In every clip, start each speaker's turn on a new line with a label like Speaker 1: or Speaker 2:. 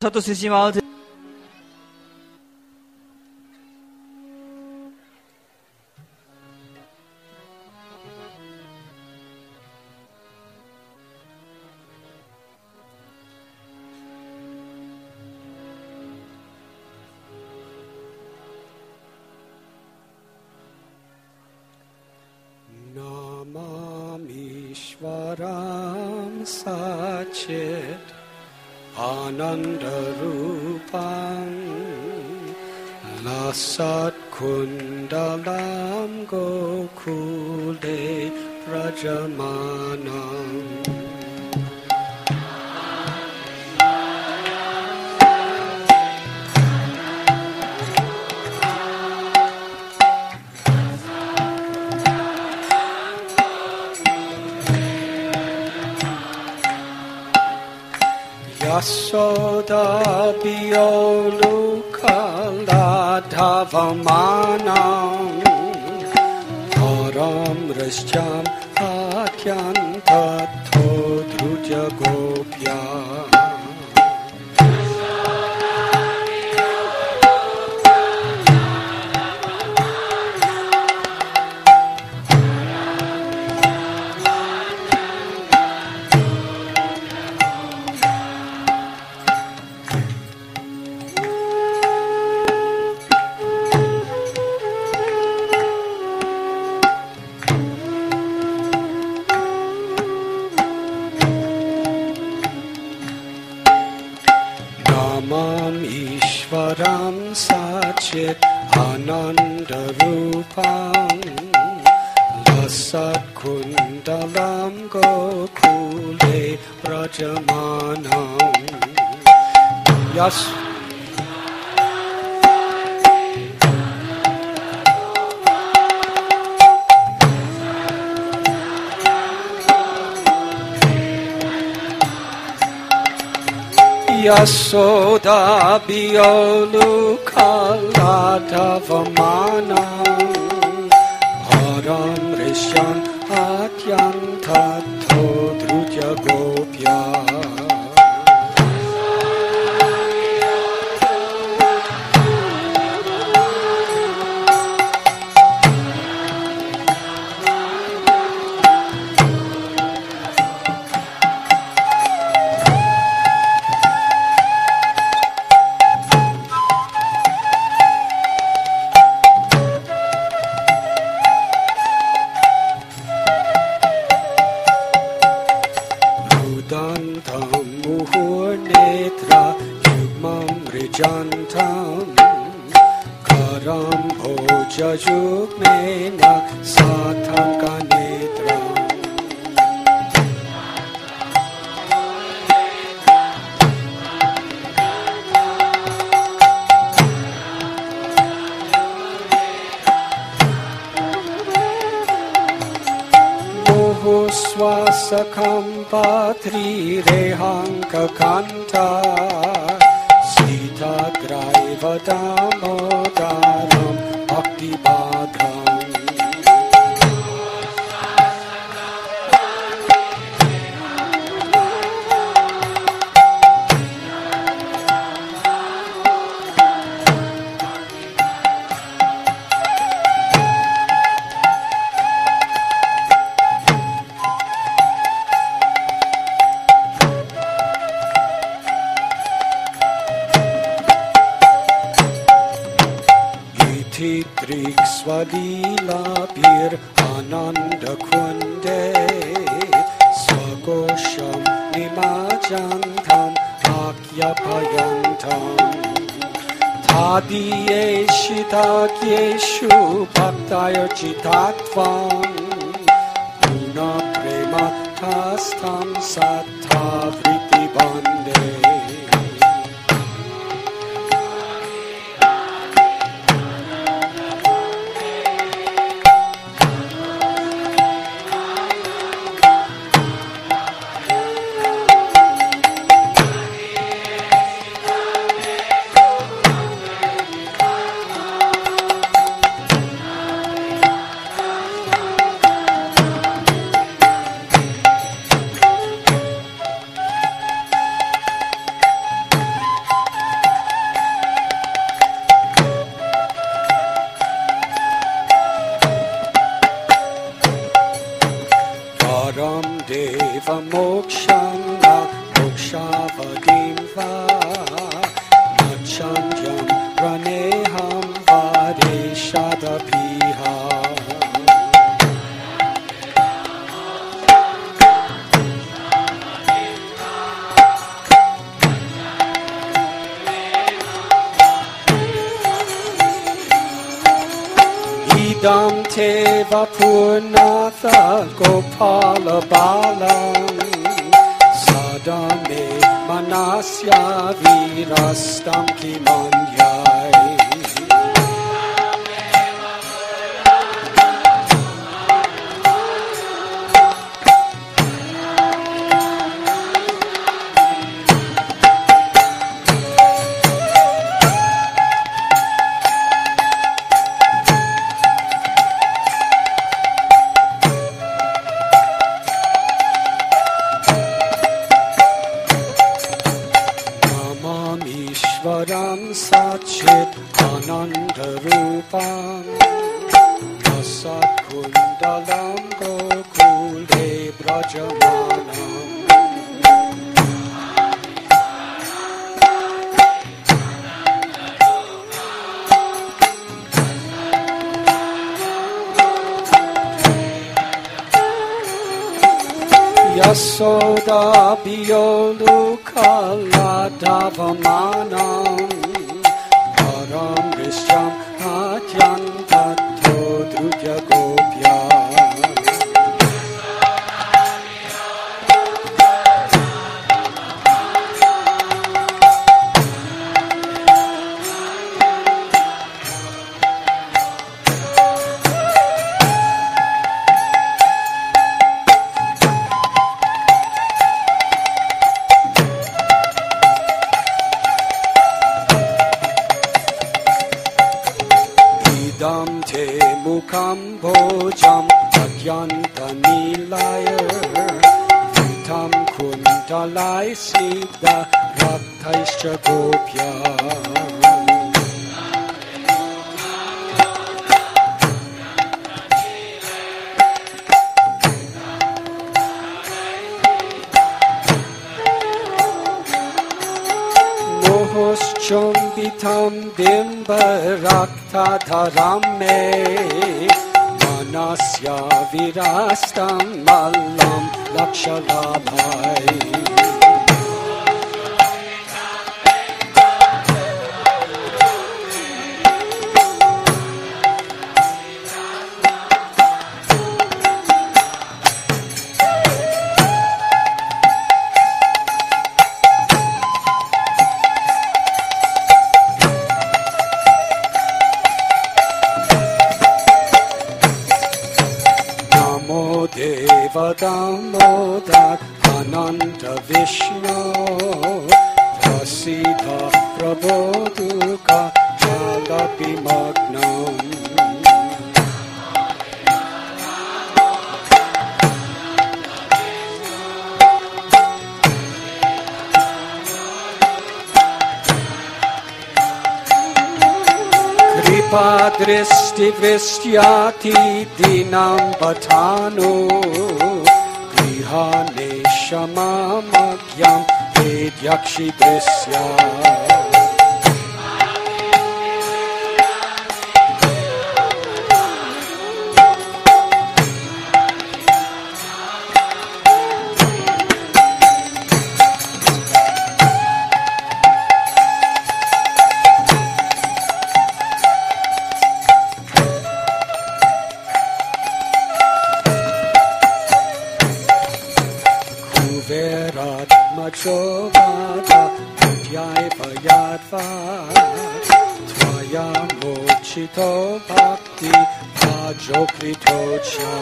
Speaker 1: 里瀬島を
Speaker 2: Namamishwaram Sachit Anandarupam Lasat Kundalam Gokule Prajamanam Yasoda Biolukala Dhavamanam Param Rishcham Atyanta Todruja Gopya Ishwaram Sachit Anandarupam Lasat Kundalam Gokule Prajamanam Yasoda Biolukala Dhavamanam Haram Rishyan Atyanta Todruja Gopya Karam Bhoja Jugmena Sathaka Nedram Moho Swasakam Patri Rehanka Kanta Graiva Damodaram Bhakti Badram Swadila Bir Ananda Kunde Swagosham Nimajantam Akyapayantam Tadiye Shidakyeshu Bhaktaya Chitatvam Una Prema Kastam Sattha Vritti Bande Idam te vapurnatha gopala balam sadame manasya virastam kimanyai. Sachit Ananda Rupam Asat Kundalam Gokule Brajamanam Yasoda Biyolukala Davamanam Param Rishyam Atyam Tattho Drutya Gopya Te mukam bhojam adyanta nilaya Vitam kundalai siddha raktaischa gopya Chumbitam dimbarakta dharame Manasya virastam malam lakshalabhai Damodar Ananta Vishnu Prasidha Prabodhuka Jalapi Magnam Kripadristi Vishyati Dinam Bhatanu Grihane Shamamagyam Vedyakshi Drisya Chovata Jaiva Yadva Tvaya Mochito Bhakti Ajokritocha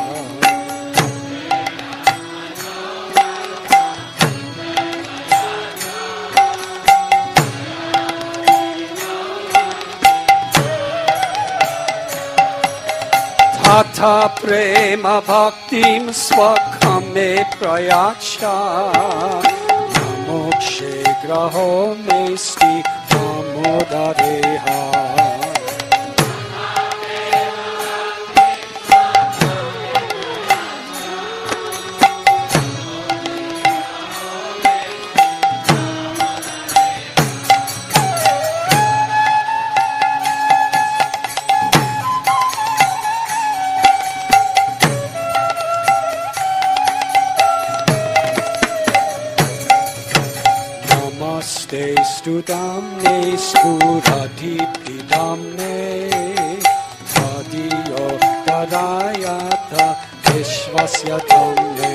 Speaker 2: Tata Prema Bhaktim Swakame Prayacha Mokshe Graho Mesti Amodareha Studamne Spuradipidamne Tadiyo Narayata Vishwasya Tamve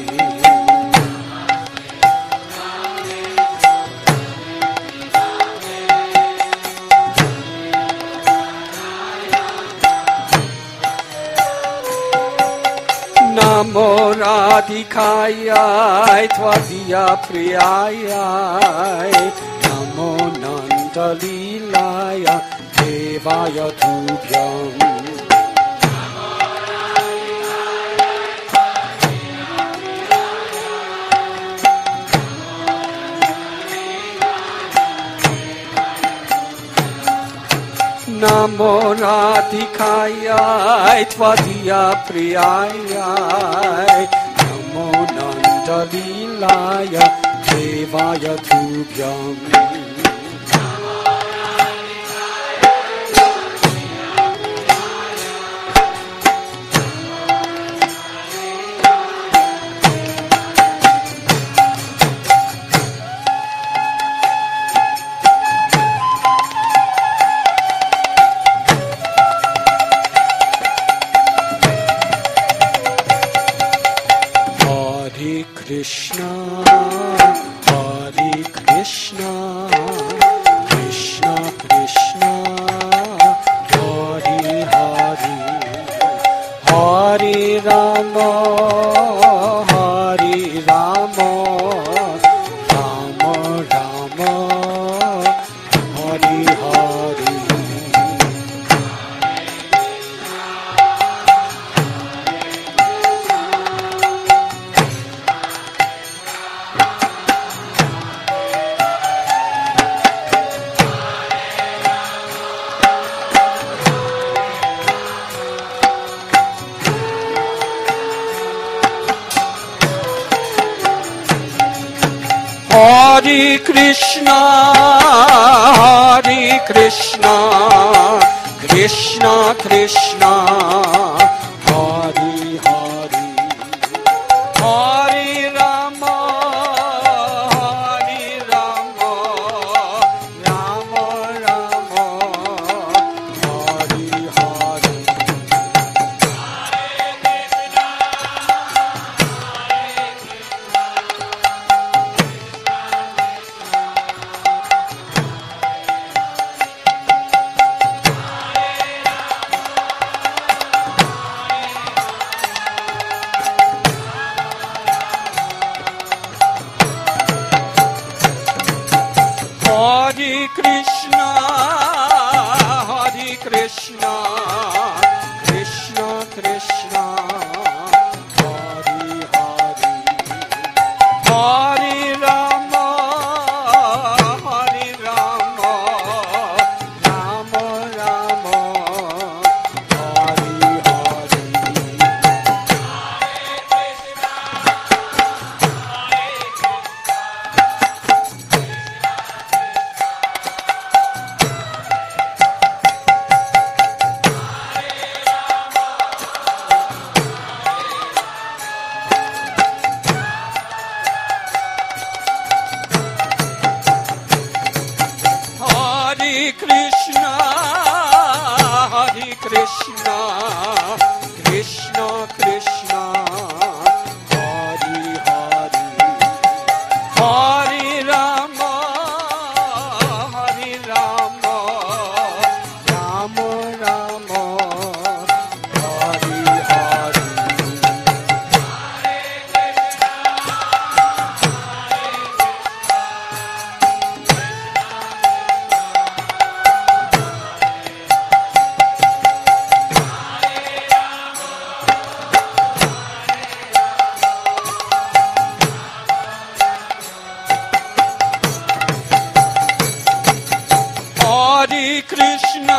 Speaker 2: Namo Radhikayai Tvadiya Priyayai Namo Nandalilaya Devaya Tubhyam Namo Radhikayai Tvadiya Priyayai Namo Nandalilaya Devaya Tubhyam Krishna, Hare Krishna, Krishna Krishna, Hare Hare, Hare Rama, Hare Rama, Rama Rama, Hare Hare. Hare Krishna, Hare Krishna, Krishna Krishna, Hare Hare, Hare Rama, Hare Rama, Rama Rama, Hare Hare. Hare Krishna, Hare Krishna, Krishna Krishna, Hare Hare, Hare Rama, Hare Rama, Rama Rama, Hare Hare. Hare Krishna, Hare Krishna, Krishna Krishna, Hare Hare, Hare Rama, Hare Rama, Rama Rama, Hare Hare. Hare Krishna,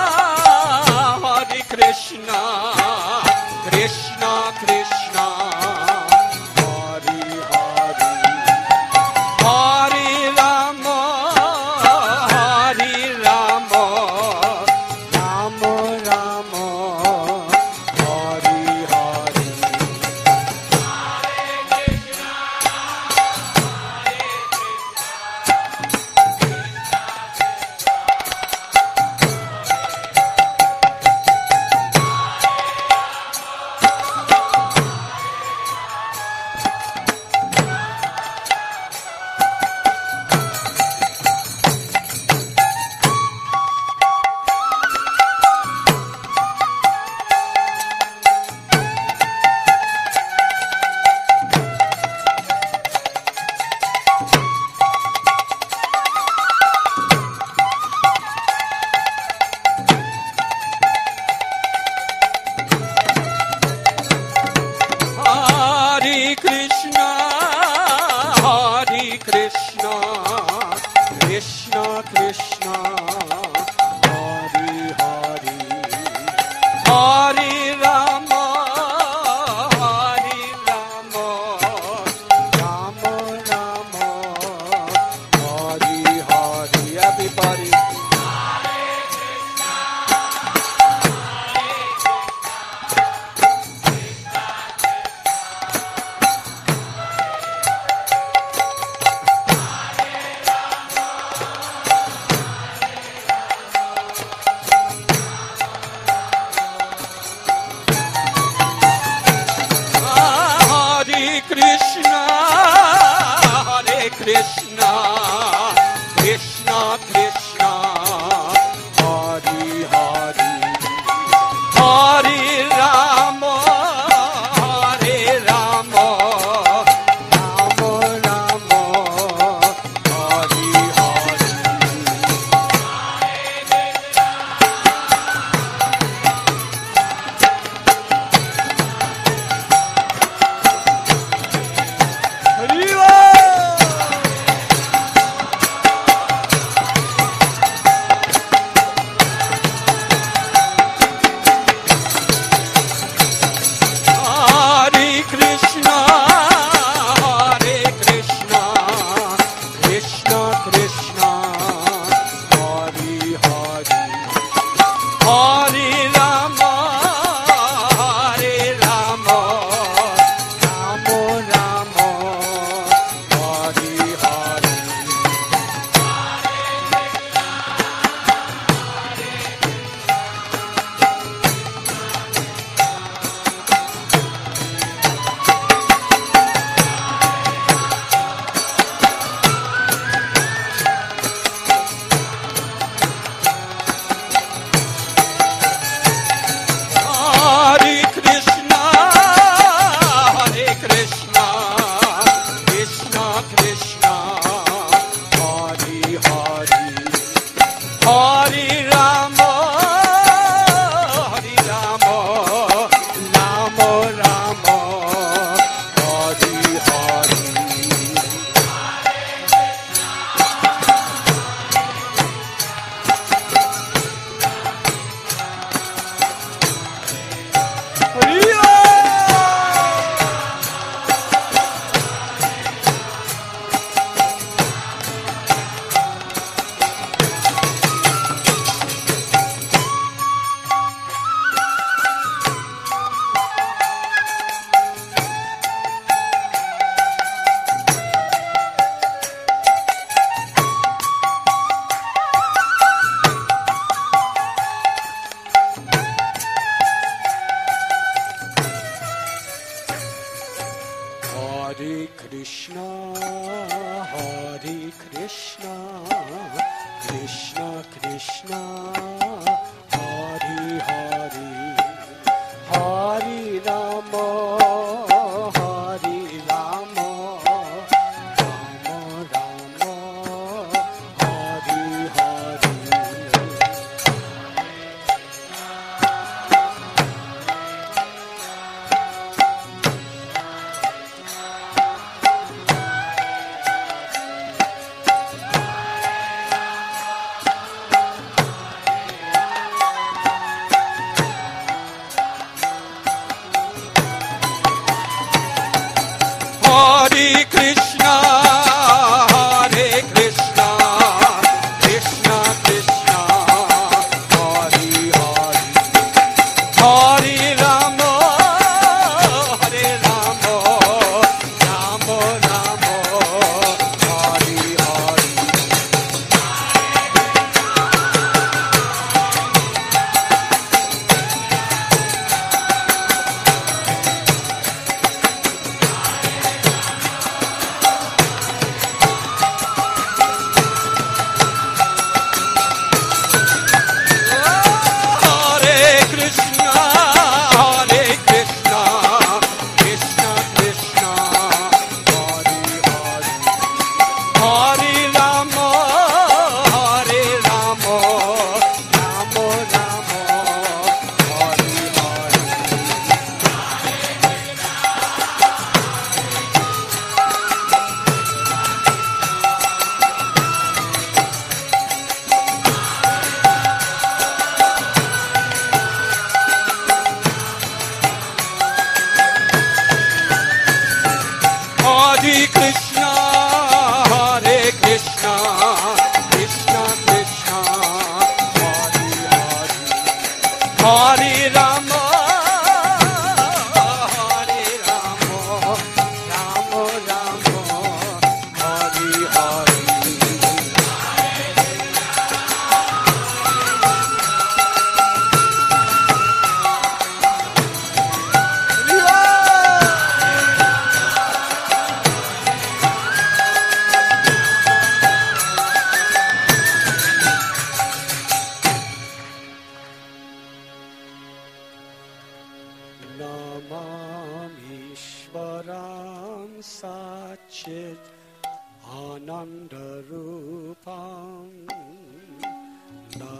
Speaker 2: Hare Krishna, Krishna Krishna, Hare Hare, Hare Rama, Hare Rama, Rama Rama, Hare Hare. Krishna Krishna Hari Hari Hari Rama Hari Rama Rama Rama Hari Hari. Everybody. Krishna, Krishna Krishna, Hari Hari, Hari Rama, Hari Rama, Rama Rama, Hari Hari.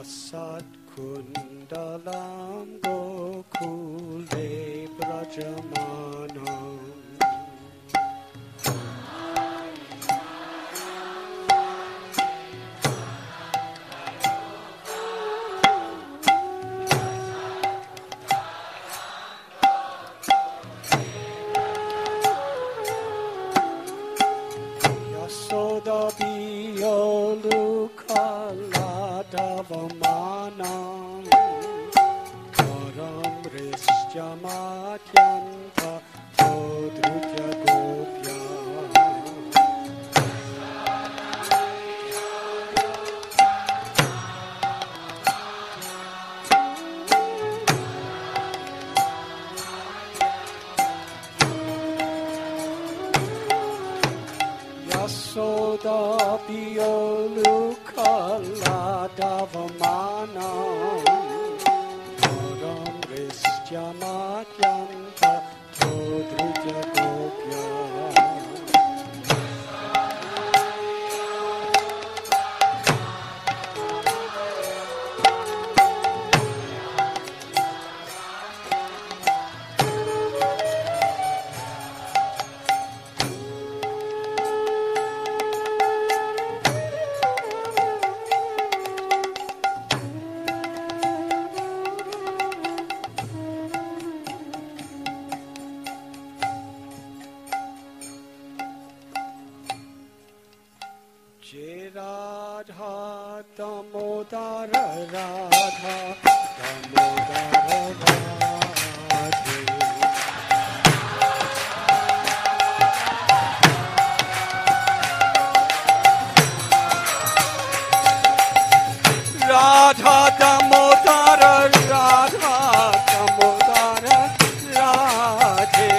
Speaker 2: Kundalam Gokule Brajamanam Yasoda Biyolukala Davamanam Param Rishyamatyanta Todrutya Gopya Yasoda Biyolukala Davamanam Param Rishyamatyanta Todrutya Gopya Jai Radha Damodara Radha Damodara Radhe Radha Damodara Radha Damodara Radhe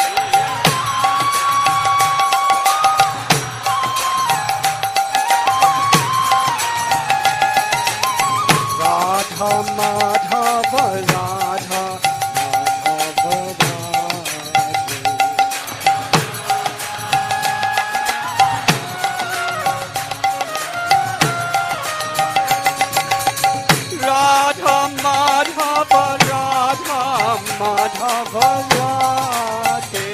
Speaker 2: Radha Madhava Radha Madhava Radha Madhava Radha Madhava Radhe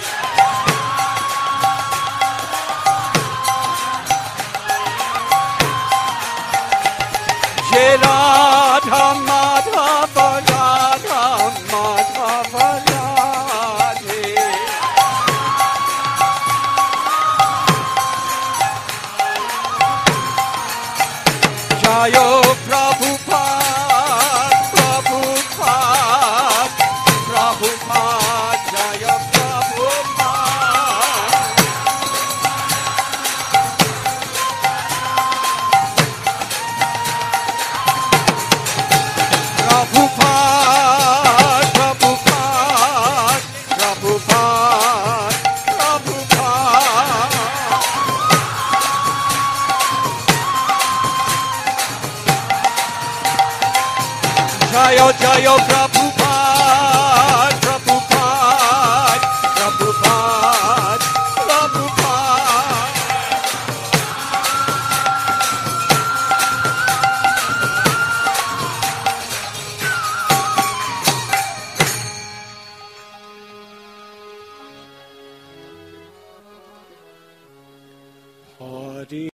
Speaker 2: Jai Radha Madhava Radha Madhava Radhe Jayo Prabhupada Prabhupada Prabhupada Jaya Prabhupada Prabhupada Prabhupada Prabhupada Prabhupada Jayo Jayo Prabhupada Prabhupada Prabhupada Prabhupada Hari